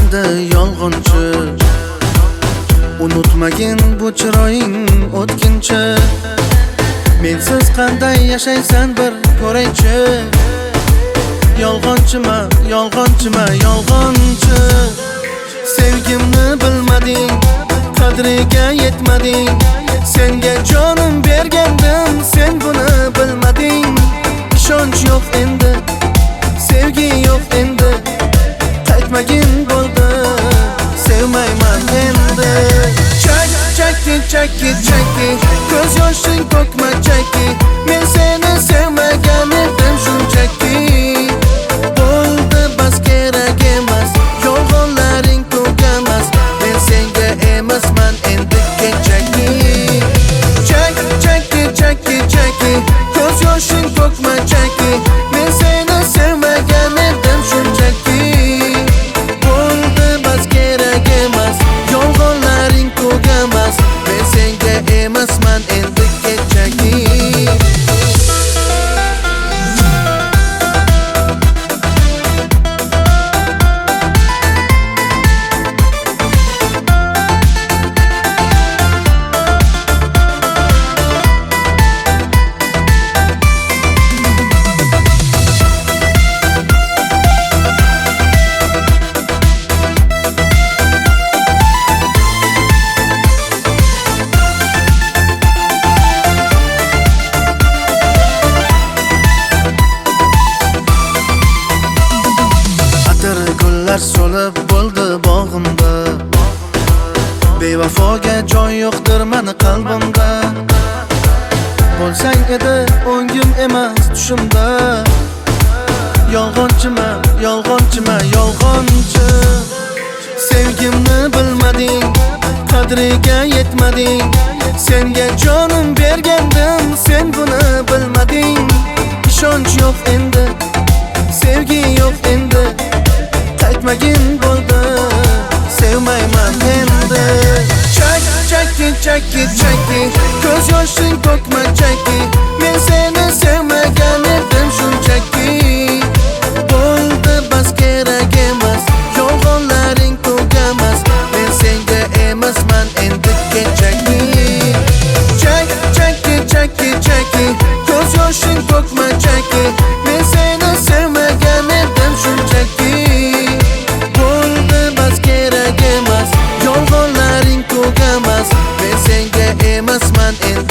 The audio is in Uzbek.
endi yolg'onchi. Unutmagin bu chiroying o'tkinchi. Mensiz qanday yashaysan bir ko'raychi. Yolg'onchima, yolg'onchima, yolg'onchi. Sevgimni bilmading, qadriga yetmading. Senga jonim bergandim, sen buni bilmading. Ishonch yo'q endi, sevgi yo'q endi. Qaytmagin bo'ldi, sevmayman endi. Chakki, chakki, chakki, ko'z yoshing to'kma chakki. Men seni sevmagan edim shunchaki. Bo'ldi bas, kerak emas, yolg'onlaring tugamas. Men senga emasman endi kechaki. Chakki, chakki, chakki, ko'z yoshing to'kma chakki. Men seni sevmagan edim shunchaki. Bo'ldi bas, kerak emas, yolg'onlaring tugamas. Men senga emasman endi kechaki. So'lib bo'ldi bog'imda. Bevafoga joy yo'qdir meni qalbimda. Bo'lsang edi o'ngim emas tushimda. Yolg'onchima, yolg'onchima, yolg'onchi. Sevgimni bilmading, qadriga yetmading. Senga jonim bergandim, sen buni bilmading. Ishonch yo'q endi, sevgi yo'q endi. Qaytmagin bo'ldi, sevmayman endi. Chakki, chakki, chakki, ko'z yoshing to'kma chakki. Men seni sevmagan edim shunchaki. Bo'ldi bas, kerak emas, yolg'onlaring tugamas. Men senga emasman endi kechaki. Chakki, chakki, chakki, ko'z yoshing to'kma chakki. Men seni sevmagan edim shunchaki. Yolg'onlaring tugamas. Men senga emasman endi